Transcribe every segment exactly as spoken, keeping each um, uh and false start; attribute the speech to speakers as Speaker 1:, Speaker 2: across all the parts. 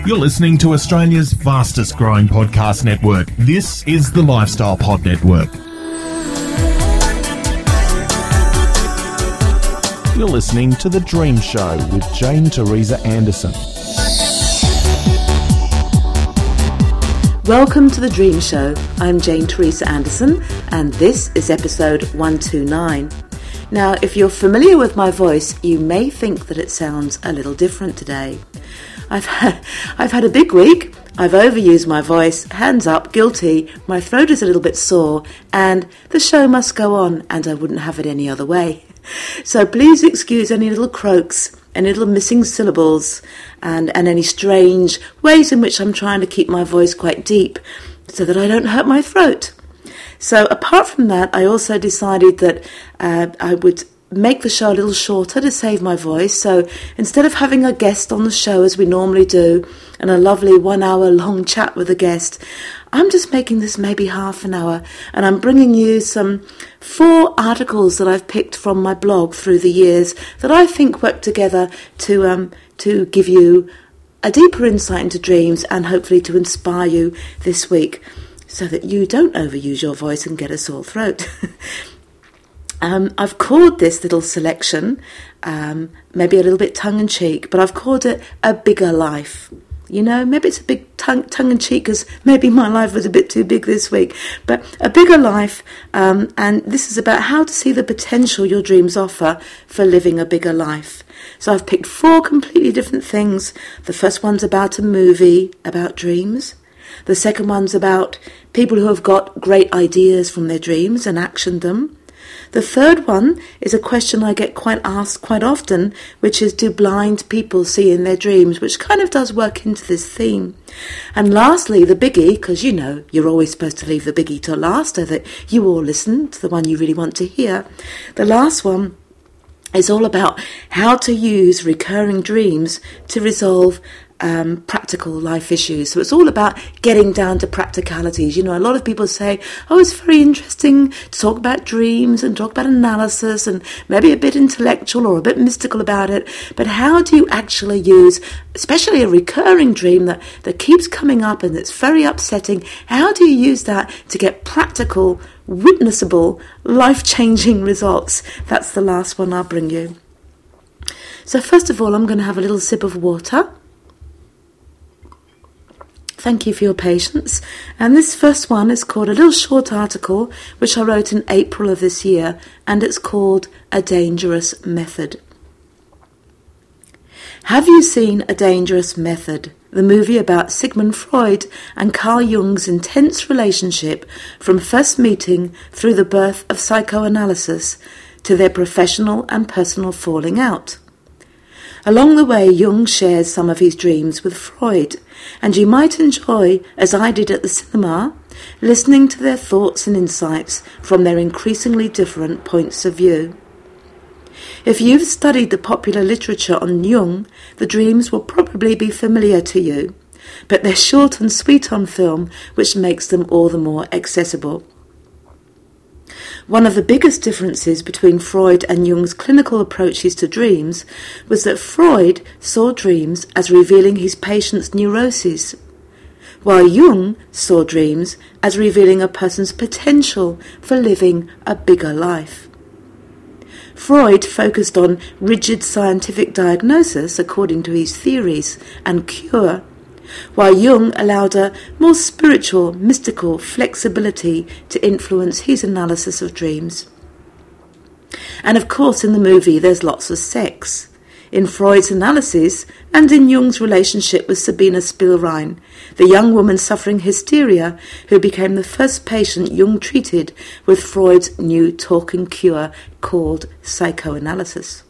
Speaker 1: You're listening to Australia's fastest growing podcast network. This is the Lifestyle Pod Network. You're listening to The Dream Show with Jane Teresa Anderson.
Speaker 2: Welcome to The Dream Show. I'm Jane Teresa Anderson, and this is episode one twenty-nine. Now, if you're familiar with my voice, you may think that it sounds a little different today. I've had, I've had a big week. I've overused my voice. Hands up, guilty. My throat is a little bit sore, and the show must go on, and I wouldn't have it any other way. So please excuse any little croaks, any little missing syllables, and, and any strange ways in which I'm trying to keep my voice quite deep so that I don't hurt my throat. So apart from that, I also decided that uh, I would make the show a little shorter to save my voice. So instead of having a guest on the show as we normally do and a lovely one hour long chat with a guest, I'm just making this maybe half an hour, and I'm bringing you some four articles that I've picked from my blog through the years that I think work together to um to give you a deeper insight into dreams and hopefully to inspire you this week so that you don't overuse your voice and get a sore throat. Um, I've called this little selection, um, maybe a little bit tongue-in-cheek, but I've called it A Bigger Life. You know, maybe it's a big tongue, tongue-in-cheek because maybe my life was a bit too big this week. But A Bigger Life, um, and this is about how to see the potential your dreams offer for living a bigger life. So I've picked four completely different things. The first one's about a movie about dreams. The second one's about people who have got great ideas from their dreams and actioned them. The third one is a question I get quite asked quite often, which is, do blind people see in their dreams, which kind of does work into this theme. And lastly, the biggie, because you know you're always supposed to leave the biggie till last so that you all listen to the one you really want to hear. The last one is all about how to use recurring dreams to resolve Um, practical life issues. So it's all about getting down to practicalities. You know, a lot of people say, oh, it's very interesting to talk about dreams and talk about analysis and maybe a bit intellectual or a bit mystical about it. But how do you actually use, especially a recurring dream that, that keeps coming up and it's very upsetting, how do you use that to get practical, witnessable, life-changing results? That's the last one I'll bring you. So first of all, I'm going to have a little sip of water. Thank you for your patience. And this first one is called a little short article which I wrote in April of this year, and it's called A Dangerous Method. Have you seen A Dangerous Method, the movie about Sigmund Freud and Carl Jung's intense relationship from first meeting through the birth of psychoanalysis to their professional and personal falling out? Along the way, Jung shares some of his dreams with Freud, and you might enjoy, as I did at the cinema, listening to their thoughts and insights from their increasingly different points of view. If you've studied the popular literature on Jung, the dreams will probably be familiar to you, but they're short and sweet on film, which makes them all the more accessible. One of the biggest differences between Freud and Jung's clinical approaches to dreams was that Freud saw dreams as revealing his patient's neuroses, while Jung saw dreams as revealing a person's potential for living a bigger life. Freud focused on rigid scientific diagnosis according to his theories and cure, while Jung allowed a more spiritual, mystical flexibility to influence his analysis of dreams. And of course in the movie there's lots of sex. In Freud's analysis and in Jung's relationship with Sabina Spielrein, the young woman suffering hysteria who became the first patient Jung treated with Freud's new talking cure called psychoanalysis.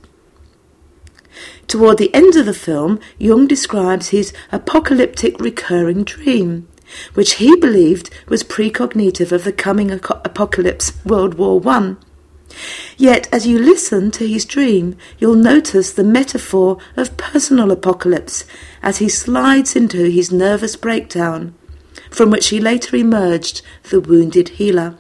Speaker 2: Toward the end of the film, Jung describes his apocalyptic recurring dream, which he believed was precognitive of the coming apocalypse, World War One. Yet, as you listen to his dream, you'll notice the metaphor of personal apocalypse as he slides into his nervous breakdown, from which he later emerged the wounded healer.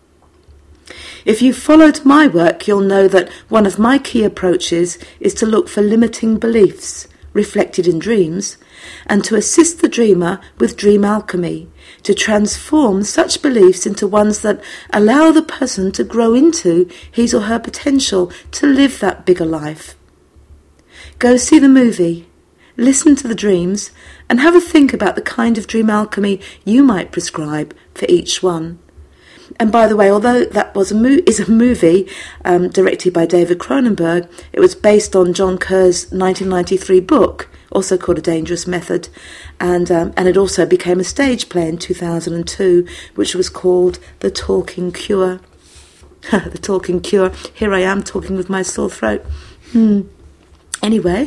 Speaker 2: If you've followed my work, you'll know that one of my key approaches is to look for limiting beliefs, reflected in dreams, and to assist the dreamer with dream alchemy, to transform such beliefs into ones that allow the person to grow into his or her potential to live that bigger life. Go see the movie, listen to the dreams, and have a think about the kind of dream alchemy you might prescribe for each one. And by the way, although that was a mo- is a movie um, directed by David Cronenberg, it was based on John Kerr's nineteen ninety-three book, also called A Dangerous Method, and um, and it also became a stage play in two thousand two, which was called The Talking Cure. The Talking Cure. Here I am talking with my sore throat. Hmm. Anyway,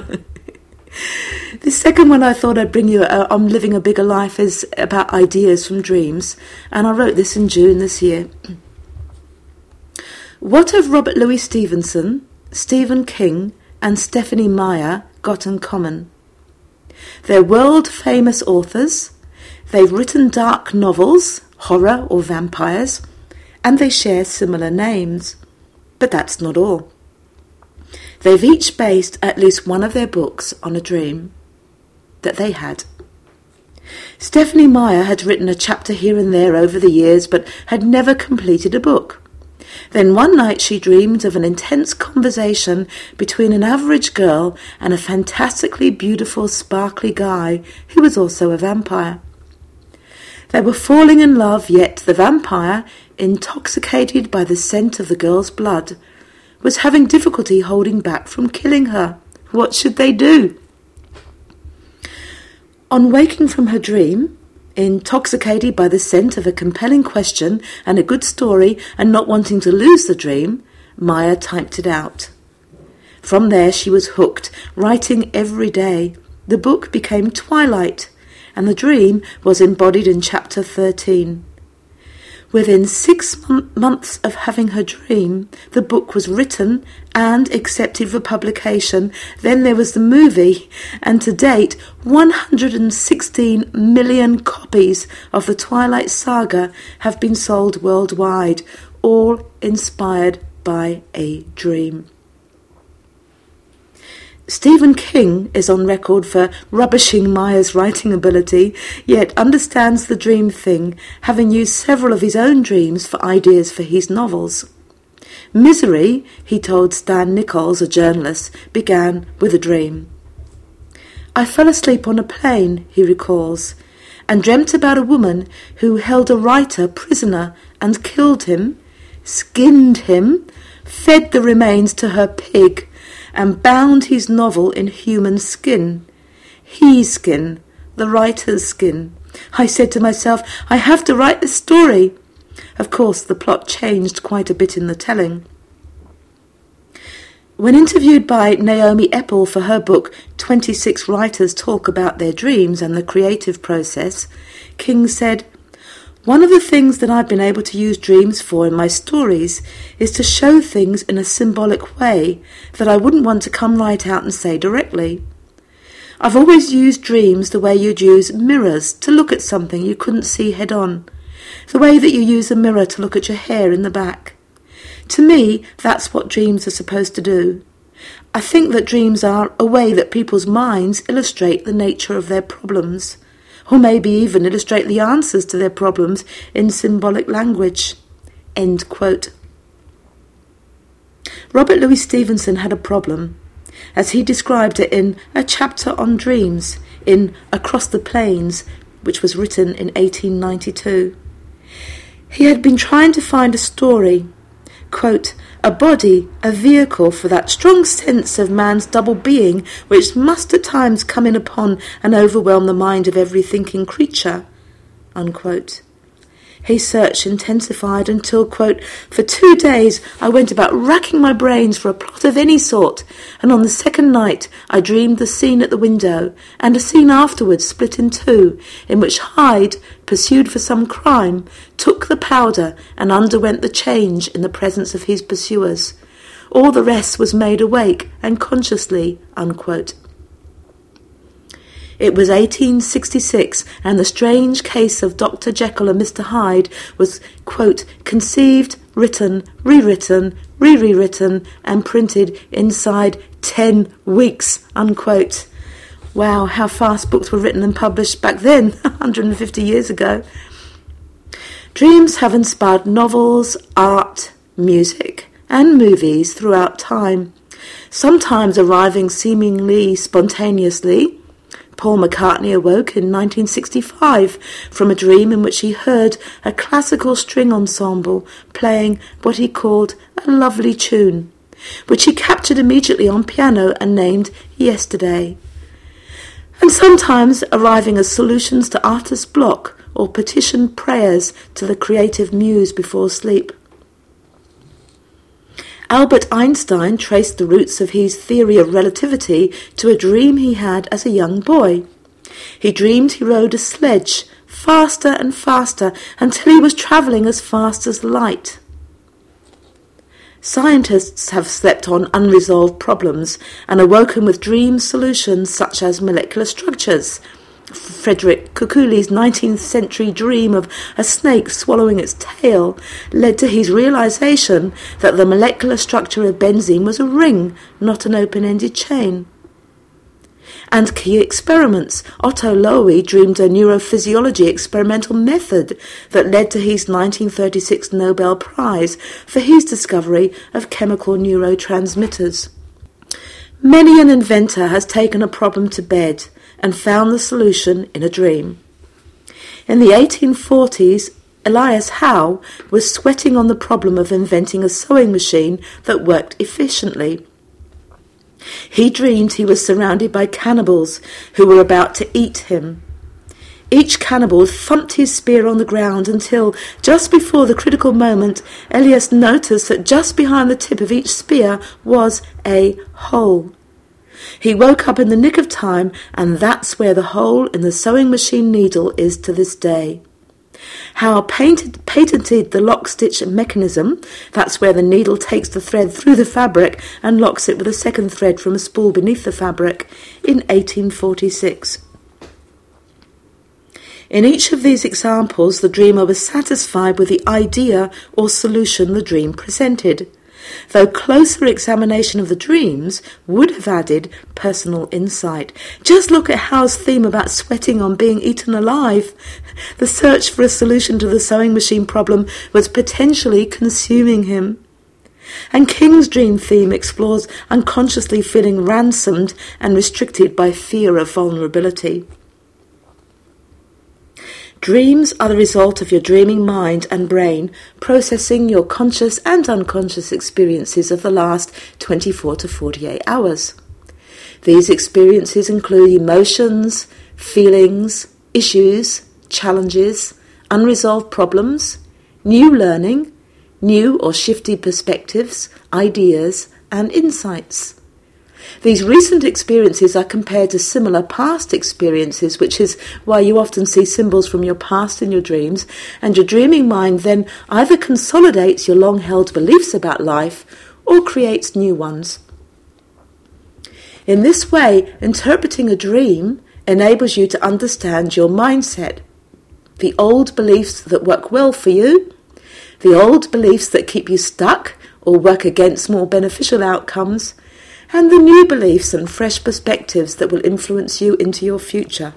Speaker 2: the second one I thought I'd bring you uh, on Living a Bigger Life is about ideas from dreams, and I wrote this in June this year. What have Robert Louis Stevenson, Stephen King, and Stephenie Meyer got in common? They're world-famous authors, they've written dark novels, horror or vampires, and they share similar names. But that's not all. They've each based at least one of their books on a dream that they had. Stephenie Meyer had written a chapter here and there over the years, but had never completed a book. Then one night she dreamed of an intense conversation between an average girl and a fantastically beautiful, sparkly guy who was also a vampire. They were falling in love, yet the vampire, intoxicated by the scent of the girl's blood, was having difficulty holding back from killing her. What should they do? On waking from her dream, intoxicated by the scent of a compelling question and a good story and not wanting to lose the dream, Meyer typed it out. From there she was hooked, writing every day. The book became Twilight, and the dream was embodied in chapter thirteen. Within six m- months of having her dream, the book was written and accepted for publication. Then there was the movie, and to date, one hundred sixteen million copies of the Twilight Saga have been sold worldwide, all inspired by a dream. Stephen King is on record for rubbishing Meyer's writing ability, yet understands the dream thing, having used several of his own dreams for ideas for his novels. Misery, he told Stan Nichols, a journalist, began with a dream. I fell asleep on a plane, he recalls, and dreamt about a woman who held a writer prisoner and killed him, skinned him, fed the remains to her pig, and bound his novel in human skin. His skin, the writer's skin. I said to myself, I have to write this story. Of course, the plot changed quite a bit in the telling. When interviewed by Naomi Epple for her book, twenty-six Writers Talk About Their Dreams and the Creative Process, King said, one of the things that I've been able to use dreams for in my stories is to show things in a symbolic way that I wouldn't want to come right out and say directly. I've always used dreams the way you'd use mirrors to look at something you couldn't see head on, the way that you use a mirror to look at your hair in the back. To me, that's what dreams are supposed to do. I think that dreams are a way that people's minds illustrate the nature of their problems, or maybe even illustrate the answers to their problems in symbolic language. End quote. Robert Louis Stevenson had a problem, as he described it in A Chapter on Dreams in Across the Plains, which was written in eighteen ninety-two. He had been trying to find a story, quote, a body, a vehicle for that strong sense of man's double being which must at times come in upon and overwhelm the mind of every thinking creature, unquote. His search intensified until, quote, for two days I went about racking my brains for a plot of any sort, and on the second night I dreamed the scene at the window, and a scene afterwards split in two, in which Hyde, pursued for some crime, took the powder and underwent the change in the presence of his pursuers. All the rest was made awake and consciously, unquote. It was eighteen sixty-six, and the strange case of Doctor Jekyll and Mister Hyde was, quote, conceived, written, rewritten, re-rewritten, and printed inside ten weeks, unquote. Wow, how fast books were written and published back then, one hundred fifty years ago. Dreams have inspired novels, art, music, and movies throughout time, sometimes arriving seemingly spontaneously. Paul McCartney awoke in nineteen sixty-five from a dream in which he heard a classical string ensemble playing what he called a lovely tune, which he captured immediately on piano and named Yesterday. And sometimes arriving as solutions to artist's block or petitioned prayers to the creative muse before sleep. Albert Einstein traced the roots of his theory of relativity to a dream he had as a young boy. He dreamed he rode a sledge faster and faster until he was travelling as fast as light. Scientists have slept on unresolved problems and awoken with dream solutions such as molecular structures. Frederick Kekule's nineteenth century dream of a snake swallowing its tail led to his realization that the molecular structure of benzene was a ring, not an open-ended chain. And key experiments. Otto Loewy dreamed a neurophysiology experimental method that led to his nineteen thirty-six Nobel Prize for his discovery of chemical neurotransmitters. Many an inventor has taken a problem to bed and found the solution in a dream. In the eighteen forties, Elias Howe was sweating on the problem of inventing a sewing machine that worked efficiently. He dreamed he was surrounded by cannibals who were about to eat him. Each cannibal thumped his spear on the ground until, just before the critical moment, Elias noticed that just behind the tip of each spear was a hole. He woke up in the nick of time, and that's where the hole in the sewing machine needle is to this day. Howe painted, patented the lock-stitch mechanism. That's where the needle takes the thread through the fabric and locks it with a second thread from a spool beneath the fabric in eighteen forty-six. In each of these examples, the dreamer was satisfied with the idea or solution the dream presented, though closer examination of the dreams would have added personal insight. Just look at Howe's theme about sweating on being eaten alive. The search for a solution to the sewing machine problem was potentially consuming him. And King's dream theme explores unconsciously feeling ransomed and restricted by fear of vulnerability. Dreams are the result of your dreaming mind and brain processing your conscious and unconscious experiences of the last twenty-four to forty-eight hours. These experiences include emotions, feelings, issues, challenges, unresolved problems, new learning, new or shifted perspectives, ideas, and insights. These recent experiences are compared to similar past experiences, which is why you often see symbols from your past in your dreams, and your dreaming mind then either consolidates your long-held beliefs about life or creates new ones. In this way, interpreting a dream enables you to understand your mindset, the old beliefs that work well for you, the old beliefs that keep you stuck or work against more beneficial outcomes, and the new beliefs and fresh perspectives that will influence you into your future.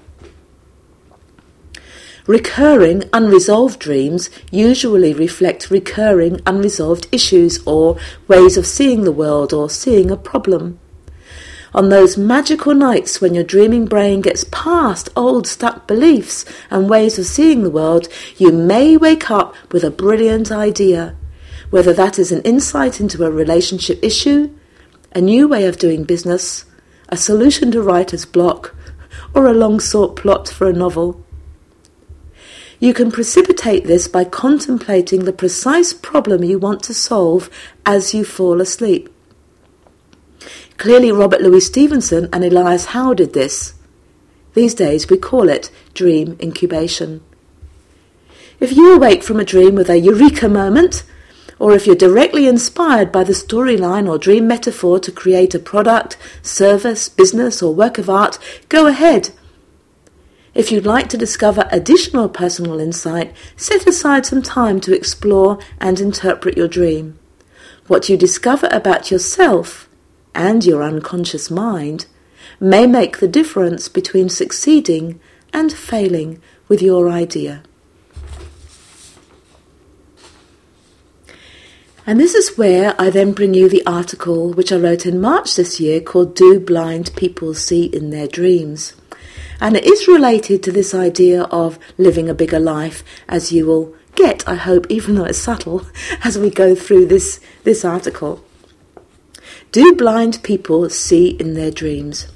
Speaker 2: Recurring unresolved dreams usually reflect recurring unresolved issues or ways of seeing the world or seeing a problem. On those magical nights when your dreaming brain gets past old stuck beliefs and ways of seeing the world, you may wake up with a brilliant idea, whether that is an insight into a relationship issue, a new way of doing business, a solution to writer's block, or a long-sought plot for a novel. You can precipitate this by contemplating the precise problem you want to solve as you fall asleep. Clearly, Robert Louis Stevenson and Elias Howe did this. These days we call it dream incubation. If you awake from a dream with a eureka moment, or if you're directly inspired by the storyline or dream metaphor to create a product, service, business, or work of art, go ahead. If you'd like to discover additional personal insight, set aside some time to explore and interpret your dream. What you discover about yourself and your unconscious mind may make the difference between succeeding and failing with your idea. And this is where I then bring you the article which I wrote in March this year called Do Blind People See in Their Dreams? And it is related to this idea of living a bigger life, as you will get, I hope, even though it's subtle, as we go through this, this article. Do blind people see in their dreams?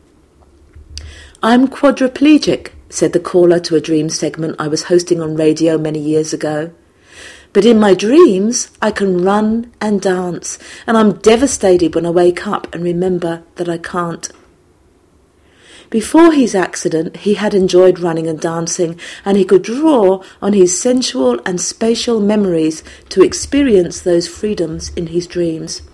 Speaker 2: I'm quadriplegic, said the caller to a dream segment I was hosting on radio many years ago. But in my dreams, I can run and dance, and I'm devastated when I wake up and remember that I can't. Before his accident, he had enjoyed running and dancing, and he could draw on his sensual and spatial memories to experience those freedoms in his dreams.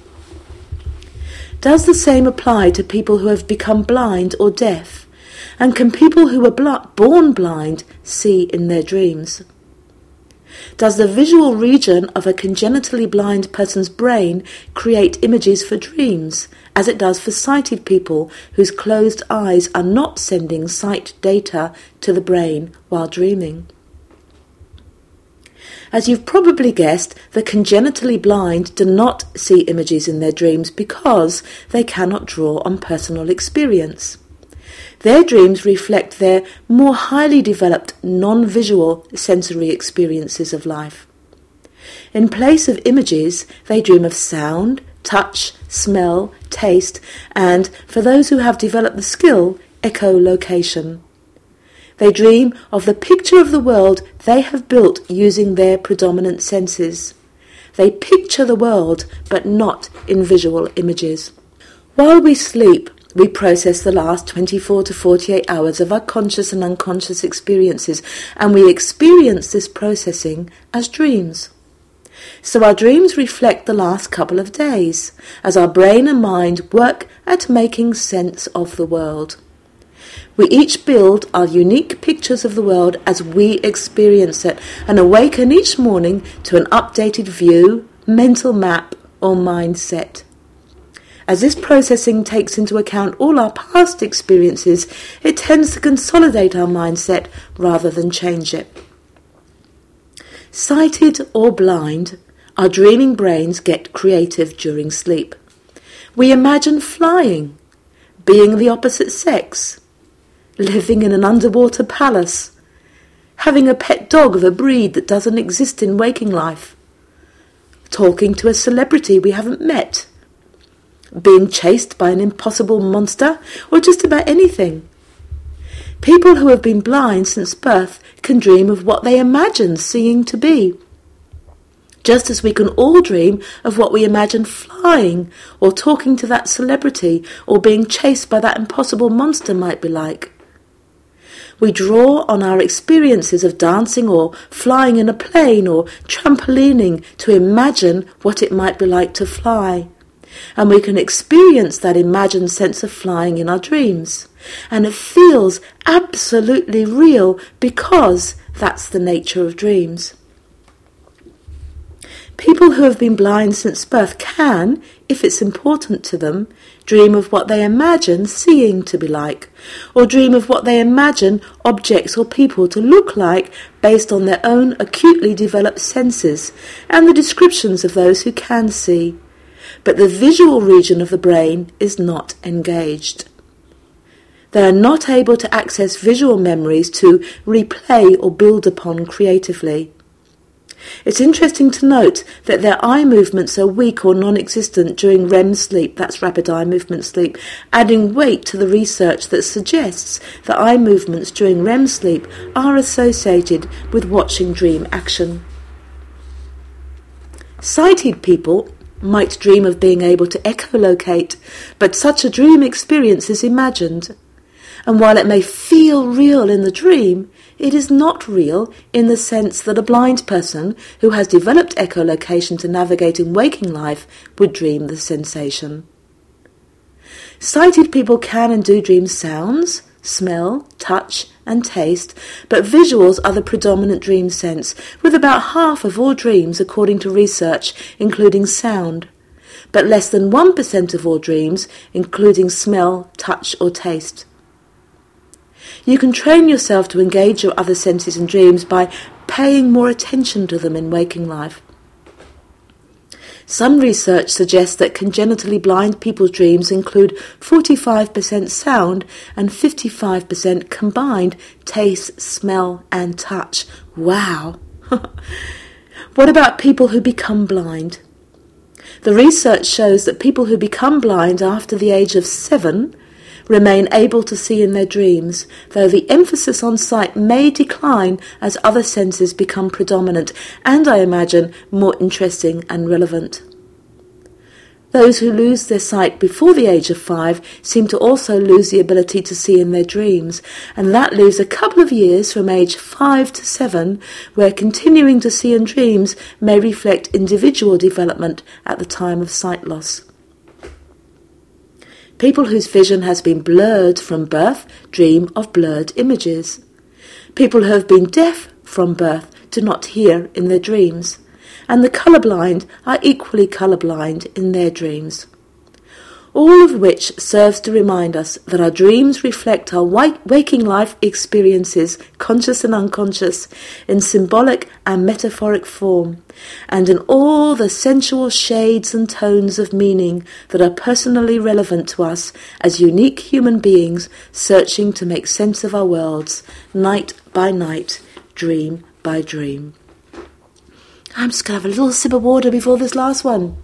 Speaker 2: Does the same apply to people who have become blind or deaf? And can people who were bl- born blind see in their dreams? Does the visual region of a congenitally blind person's brain create images for dreams, as it does for sighted people whose closed eyes are not sending sight data to the brain while dreaming? As you've probably guessed, the congenitally blind do not see images in their dreams because they cannot draw on personal experience. Their dreams reflect their more highly developed non-visual sensory experiences of life. In place of images, they dream of sound, touch, smell, taste, and, for those who have developed the skill, echolocation. They dream of the picture of the world they have built using their predominant senses. They picture the world, but not in visual images. While we sleep, we process the last twenty-four to forty-eight hours of our conscious and unconscious experiences, and we experience this processing as dreams. So our dreams reflect the last couple of days, as our brain and mind work at making sense of the world. We each build our unique pictures of the world as we experience it, and awaken each morning to an updated view, mental map, or mindset. As this processing takes into account all our past experiences, it tends to consolidate our mindset rather than change it. Sighted or blind, our dreaming brains get creative during sleep. We imagine flying, being the opposite sex, living in an underwater palace, having a pet dog of a breed that doesn't exist in waking life, talking to a celebrity we haven't met, being chased by an impossible monster, or just about anything. People who have been blind since birth can dream of what they imagine seeing to be, just as we can all dream of what we imagine flying, or talking to that celebrity, or being chased by that impossible monster might be like. We draw on our experiences of dancing or flying in a plane or trampolining to imagine what it might be like to fly. And we can experience that imagined sense of flying in our dreams. And it feels absolutely real because that's the nature of dreams. People who have been blind since birth can, if it's important to them, dream of what they imagine seeing to be like, or dream of what they imagine objects or people to look like based on their own acutely developed senses and the descriptions of those who can see. But the visual region of the brain is not engaged. They are not able to access visual memories to replay or build upon creatively. It's interesting to note that their eye movements are weak or non-existent during R E M sleep, that's rapid eye movement sleep, adding weight to the research that suggests that eye movements during R E M sleep are associated with watching dream action. Sighted people might dream of being able to echolocate, but such a dream experience is imagined. And while it may feel real in the dream, it is not real in the sense that a blind person who has developed echolocation to navigate in waking life would dream the sensation. Sighted people can and do dream sounds, smell, touch, and taste, but visuals are the predominant dream sense, with about half of all dreams according to research, including sound. but less than one percent of all dreams, including smell, touch or taste. You can train yourself to engage your other senses in dreams by paying more attention to them in waking life. Some research suggests that congenitally blind people's dreams include forty-five percent sound and fifty-five percent combined taste, smell and touch. Wow! What about people who become blind? The research shows that people who become blind after the age of seven remain able to see in their dreams, though the emphasis on sight may decline as other senses become predominant and, I imagine, more interesting and relevant. Those who lose their sight before the age of five seem to also lose the ability to see in their dreams, and that leaves a couple of years from age five to seven where continuing to see in dreams may reflect individual development at the time of sight loss. People whose vision has been blurred from birth dream of blurred images. People who have been deaf from birth do not hear in their dreams. And the colourblind are equally colourblind in their dreams. All of which serves to remind us that our dreams reflect our waking life experiences, conscious and unconscious, in symbolic and metaphoric form, and in all the sensual shades and tones of meaning that are personally relevant to us as unique human beings searching to make sense of our worlds, night by night, dream by dream. I'm just going to have a little sip of water before this last one.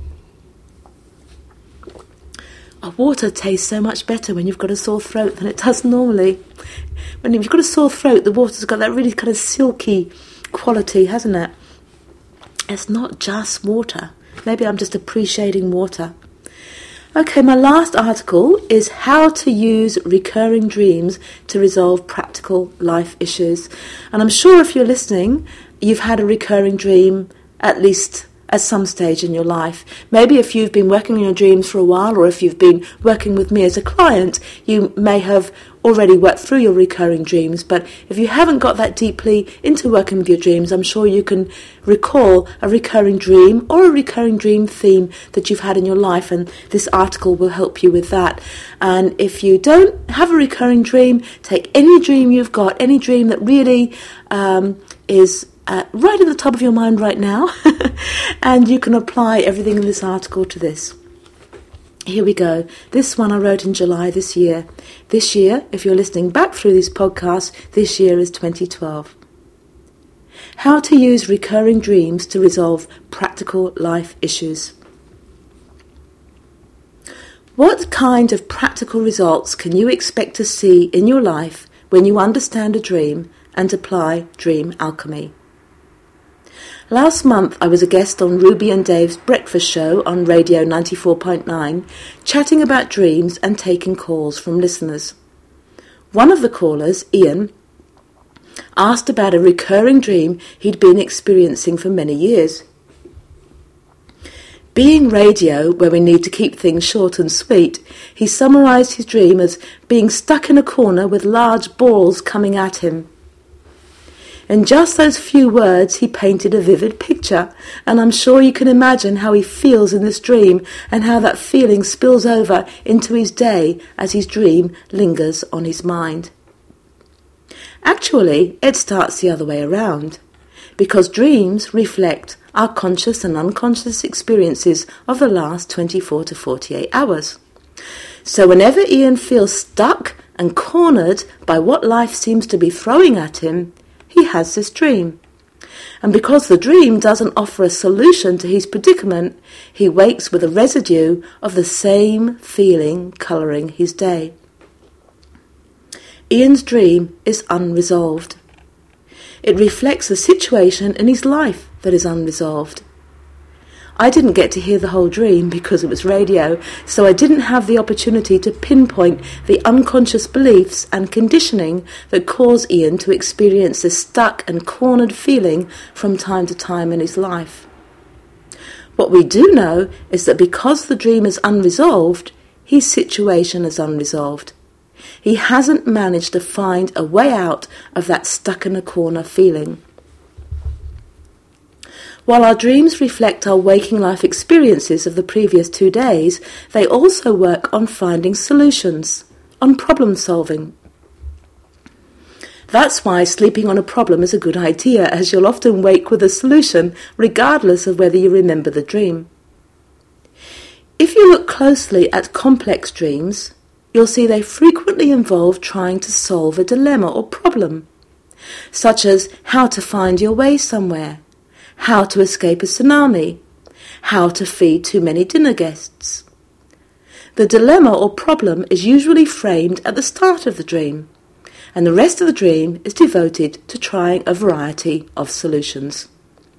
Speaker 2: Oh, water tastes so much better when you've got a sore throat than it does normally. When you've got a sore throat, the water's got that really kind of silky quality, hasn't it? It's not just water. Maybe I'm just appreciating water. Okay, my last article is how to use recurring dreams to resolve practical life issues. And I'm sure if you're listening, you've had a recurring dream at least at some stage in your life. Maybe if you've been working on your dreams for a while, or if you've been working with me as a client, you may have already worked through your recurring dreams. But if you haven't got that deeply into working with your dreams, I'm sure you can recall a recurring dream or a recurring dream theme that you've had in your life, and this article will help you with that. And if you don't have a recurring dream, take any dream you've got, any dream that really um, is Uh, right at the top of your mind right now, and you can apply everything in this article to this. Here we go. This one I wrote in July this year. This year, if you're listening back through these podcasts, this year is twenty twelve. How to use recurring dreams to resolve practical life issues. What kind of practical results can you expect to see in your life when you understand a dream and apply dream alchemy? Last month I was a guest on Ruby and Dave's breakfast show on Radio ninety-four point nine, chatting about dreams and taking calls from listeners. One of the callers, Ian, asked about a recurring dream he'd been experiencing for many years. Being radio, where we need to keep things short and sweet, he summarised his dream as being stuck in a corner with large balls coming at him. In just those few words, he painted a vivid picture, and I'm sure you can imagine how he feels in this dream and how that feeling spills over into his day as his dream lingers on his mind. Actually, it starts the other way around, because dreams reflect our conscious and unconscious experiences of the last twenty-four to forty-eight hours. So whenever Ian feels stuck and cornered by what life seems to be throwing at him, he has this dream. And because the dream doesn't offer a solution to his predicament, he wakes with a residue of the same feeling colouring his day. Ian's dream is unresolved. It reflects a situation in his life that is unresolved. I didn't get to hear the whole dream because it was radio, so I didn't have the opportunity to pinpoint the unconscious beliefs and conditioning that cause Ian to experience this stuck and cornered feeling from time to time in his life. What we do know is that because the dream is unresolved, his situation is unresolved. He hasn't managed to find a way out of that stuck in a corner feeling. While our dreams reflect our waking life experiences of the previous two days, they also work on finding solutions, on problem solving. That's why sleeping on a problem is a good idea, as you'll often wake with a solution regardless of whether you remember the dream. If you look closely at complex dreams, you'll see they frequently involve trying to solve a dilemma or problem, such as how to find your way somewhere, how to escape a tsunami, how to feed too many dinner guests. The dilemma or problem is usually framed at the start of the dream, and the rest of the dream is devoted to trying a variety of solutions.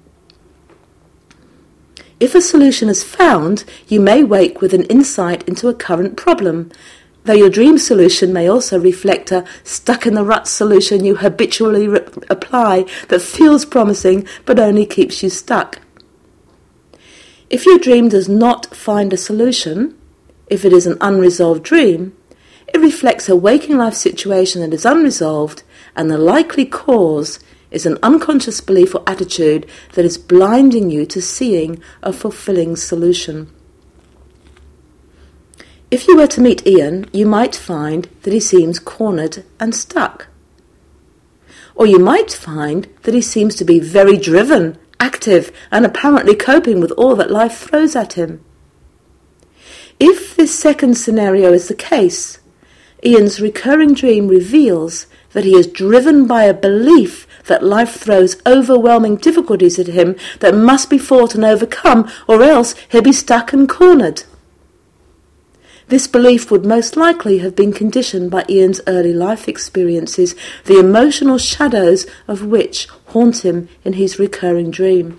Speaker 2: If a solution is found, you may wake with an insight into a current problem, though your dream solution may also reflect a stuck-in-the-rut solution you habitually re- apply that feels promising but only keeps you stuck. If your dream does not find a solution, if it is an unresolved dream, it reflects a waking life situation that is unresolved, and the likely cause is an unconscious belief or attitude that is blinding you to seeing a fulfilling solution. If you were to meet Ian, you might find that he seems cornered and stuck. Or you might find that he seems to be very driven, active, and apparently coping with all that life throws at him. If this second scenario is the case, Ian's recurring dream reveals that he is driven by a belief that life throws overwhelming difficulties at him that must be fought and overcome, or else he'll be stuck and cornered. This belief would most likely have been conditioned by Ian's early life experiences, the emotional shadows of which haunt him in his recurring dream.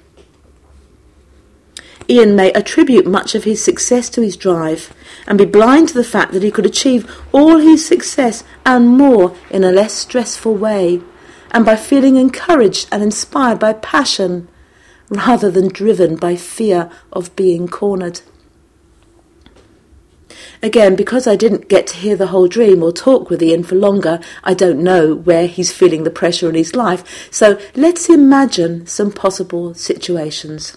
Speaker 2: Ian may attribute much of his success to his drive and be blind to the fact that he could achieve all his success and more in a less stressful way, and by feeling encouraged and inspired by passion rather than driven by fear of being cornered. Again, because I didn't get to hear the whole dream or talk with Ian for longer, I don't know where he's feeling the pressure in his life. So let's imagine some possible situations.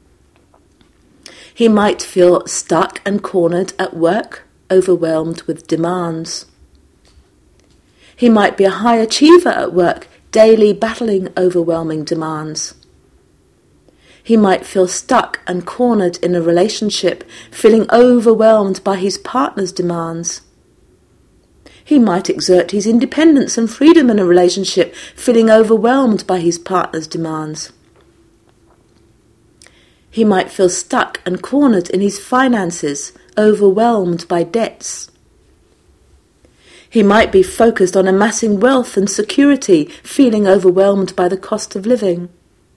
Speaker 2: He might feel stuck and cornered at work, overwhelmed with demands. He might be a high achiever at work, daily battling overwhelming demands. He might feel stuck and cornered in a relationship, feeling overwhelmed by his partner's demands. He might exert his independence and freedom in a relationship, feeling overwhelmed by his partner's demands. He might feel stuck and cornered in his finances, overwhelmed by debts. He might be focused on amassing wealth and security, feeling overwhelmed by the cost of living.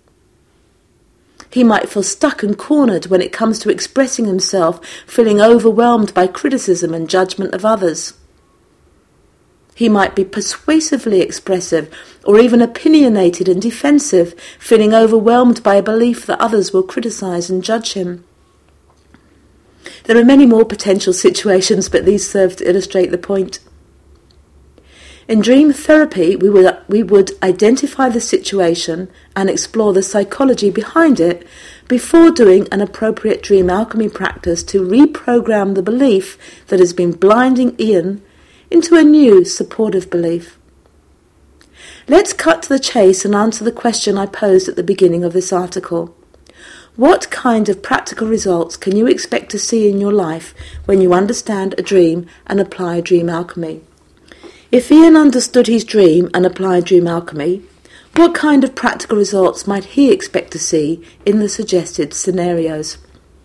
Speaker 2: He might feel stuck and cornered when it comes to expressing himself, feeling overwhelmed by criticism and judgment of others. He might be persuasively expressive or even opinionated and defensive, feeling overwhelmed by a belief that others will criticize and judge him. There are many more potential situations, but these serve to illustrate the point. In dream therapy, we would, we would identify the situation and explore the psychology behind it before doing an appropriate dream alchemy practice to reprogram the belief that has been blinding Ian into a new supportive belief. Let's cut to the chase and answer the question I posed at the beginning of this article. What kind of practical results can you expect to see in your life when you understand a dream and apply dream alchemy? If Ian understood his dream and applied dream alchemy, what kind of practical results might he expect to see in the suggested scenarios?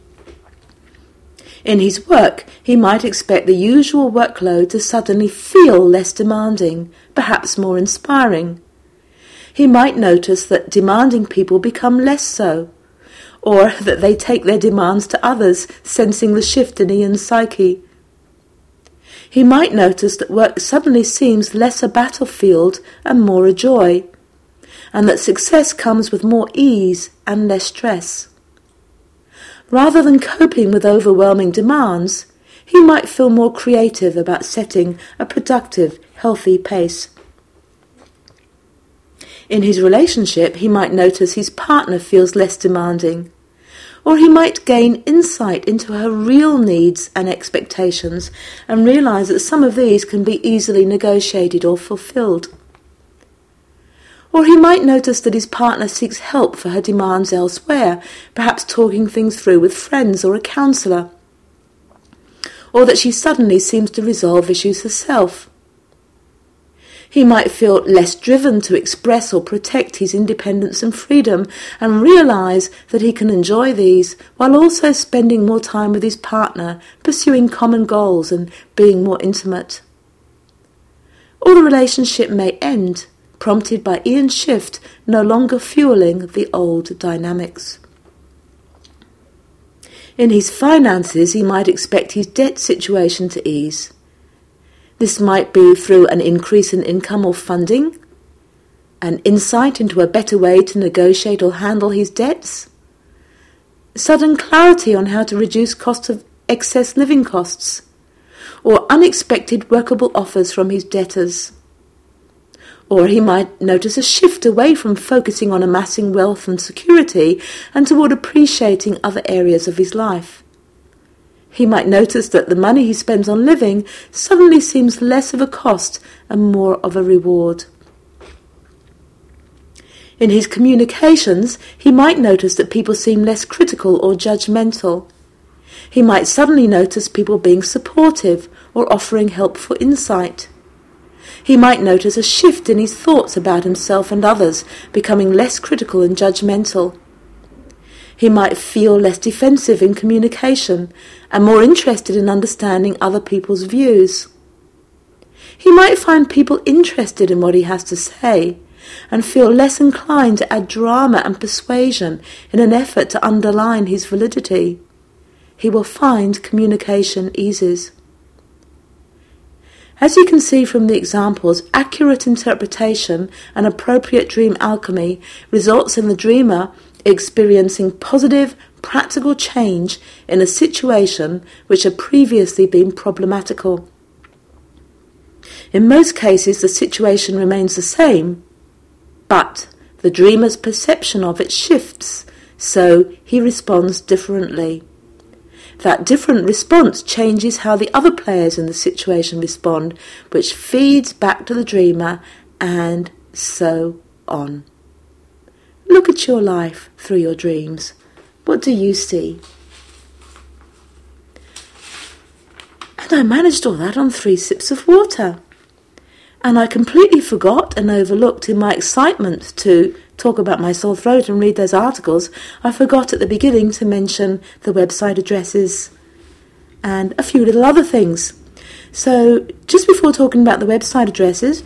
Speaker 2: In his work, he might expect the usual workload to suddenly feel less demanding, perhaps more inspiring. He might notice that demanding people become less so, or that they take their demands to others, sensing the shift in Ian's psyche. He might notice that work suddenly seems less a battlefield and more a joy, and that success comes with more ease and less stress. Rather than coping with overwhelming demands, he might feel more creative about setting a productive, healthy pace. In his relationship, he might notice his partner feels less demanding, or he might gain insight into her real needs and expectations and realise that some of these can be easily negotiated or fulfilled. Or he might notice that his partner seeks help for her demands elsewhere, perhaps talking things through with friends or a counsellor, or that she suddenly seems to resolve issues herself. He might feel less driven to express or protect his independence and freedom and realise that he can enjoy these while also spending more time with his partner, pursuing common goals and being more intimate. Or the relationship may end, prompted by Ian's shift, no longer fueling the old dynamics. In his finances, he might expect his debt situation to ease. This might be through an increase in income or funding, an insight into a better way to negotiate or handle his debts, sudden clarity on how to reduce costs of excess living costs, or unexpected workable offers from his debtors. Or he might notice a shift away from focusing on amassing wealth and security and toward appreciating other areas of his life. He might notice that the money he spends on living suddenly seems less of a cost and more of a reward. In his communications, he might notice that people seem less critical or judgmental. He might suddenly notice people being supportive or offering helpful insight. He might notice a shift in his thoughts about himself and others, becoming less critical and judgmental. He might feel less defensive in communication and more interested in understanding other people's views. He might find people interested in what he has to say and feel less inclined to add drama and persuasion in an effort to underline his validity. He will find communication eases. As you can see from the examples, accurate interpretation and appropriate dream alchemy results in the dreamer experiencing positive, practical change in a situation which had previously been problematical. In most cases, the situation remains the same, but the dreamer's perception of it shifts, so he responds differently. That different response changes how the other players in the situation respond, which feeds back to the dreamer, and so on. Look at your life through your dreams. What do you see? And I managed all that on three sips of water. And I completely forgot and overlooked in my excitement to talk about my sore throat and read those articles. I forgot at the beginning to mention the website addresses and a few little other things. So just before talking about the website addresses,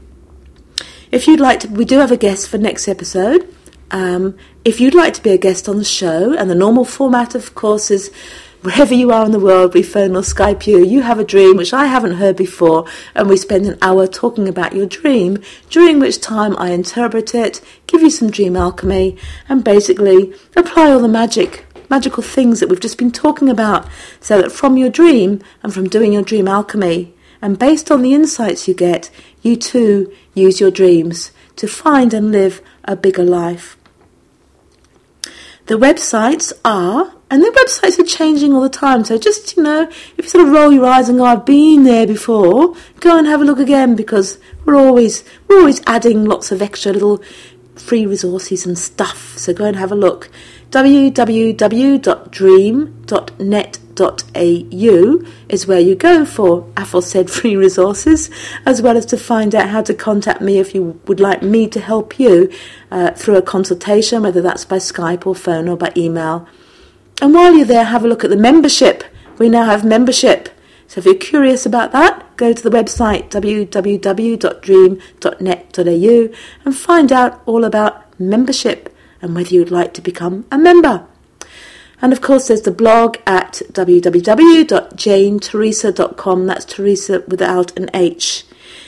Speaker 2: if you'd like to, we do have a guest for next episode. Um, if you'd like to be a guest on the show, and the normal format, of course, is wherever you are in the world, we phone or Skype you. You have a dream which I haven't heard before, and we spend an hour talking about your dream, during which time I interpret it, give you some dream alchemy, and basically apply all the magic, magical things that we've just been talking about, so that from your dream and from doing your dream alchemy, and based on the insights you get, you too use your dreams to find and live a bigger life. The websites are, and the websites are changing all the time, so just, you know, if you sort of roll your eyes and go, I've been there before, go and have a look again, because we're always we're always adding lots of extra little free resources and stuff, so go and have a look. w w w dot dream dot net dot a u is where you go for aforesaid free resources, as well as to find out how to contact me if you would like me to help you uh, through a consultation, whether that's by Skype or phone or by email. And while you're there, have a look at the membership. We now have membership. So if you're curious about that, go to the website w w w dot dream dot net dot a u and find out all about membership and whether you'd like to become a member. And of course, there's the blog at w w w dot jane teresa dot com. That's Teresa without an H.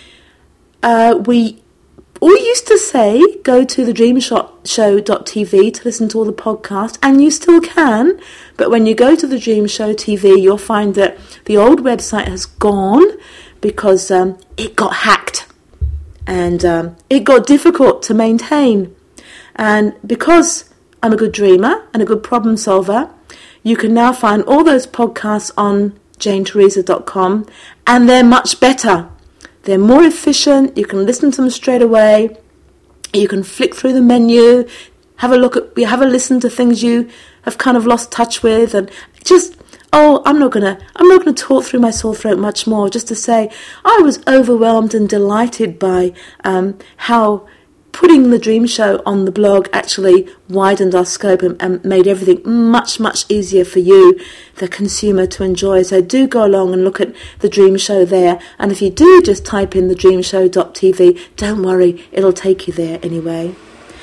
Speaker 2: Uh, we all used to say, go to the dream show dot t v to listen to all the podcasts, and you still can. But when you go to the Dream Show T V, you'll find that the old website has gone because um, it got hacked. and um, it got difficult to maintain. And because I'm a good dreamer and a good problem solver, you can now find all those podcasts on jane teresa dot com, and they're much better. They're more efficient. You can listen to them straight away. You can flick through the menu, have a look at, have a listen to things you have kind of lost touch with, and just, oh, I'm not gonna, I'm not gonna talk through my sore throat much more. Just to say, I was overwhelmed and delighted by um, how putting the Dream Show on the blog actually widened our scope and, and made everything much, much easier for you, the consumer, to enjoy. So do go along and look at the Dream Show there. And if you do just type in the dream show dot t v, don't worry, it'll take you there anyway.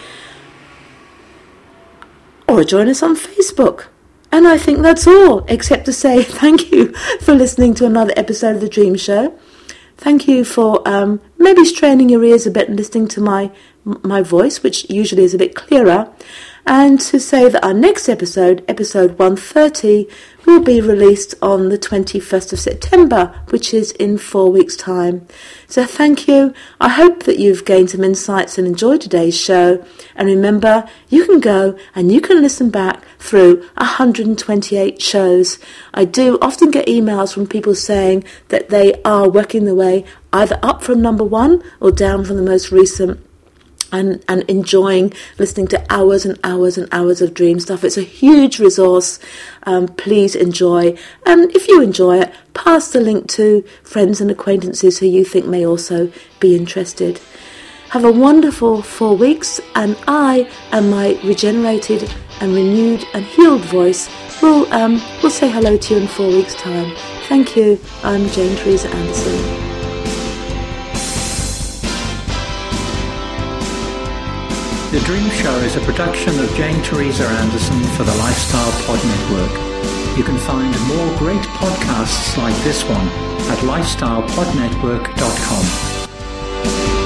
Speaker 2: Or join us on Facebook. And I think that's all, except to say thank you for listening to another episode of the Dream Show. Thank you for um, maybe straining your ears a bit and listening to my my voice, which usually is a bit clearer. And to say that our next episode, episode one thirty, will be released on the twenty-first of September, which is in four weeks' time. So thank you. I hope that you've gained some insights and enjoyed today's show. And remember, you can go and you can listen back through one hundred twenty-eight shows. I do often get emails from people saying that they are working their way either up from number one or down from the most recent, and, and enjoying listening to hours and hours and hours of Dream stuff. It's a huge resource. Um, please enjoy. And if you enjoy it, pass the link to friends and acquaintances who you think may also be interested. Have a wonderful four weeks, and I and my regenerated and renewed and healed voice will, um, will say hello to you in four weeks' time. Thank you. I'm Jane Teresa Anderson.
Speaker 3: The Dream Show is a production of Jane Teresa Anderson for the Lifestyle Pod Network. You can find more great podcasts like this one at lifestyle pod network dot com.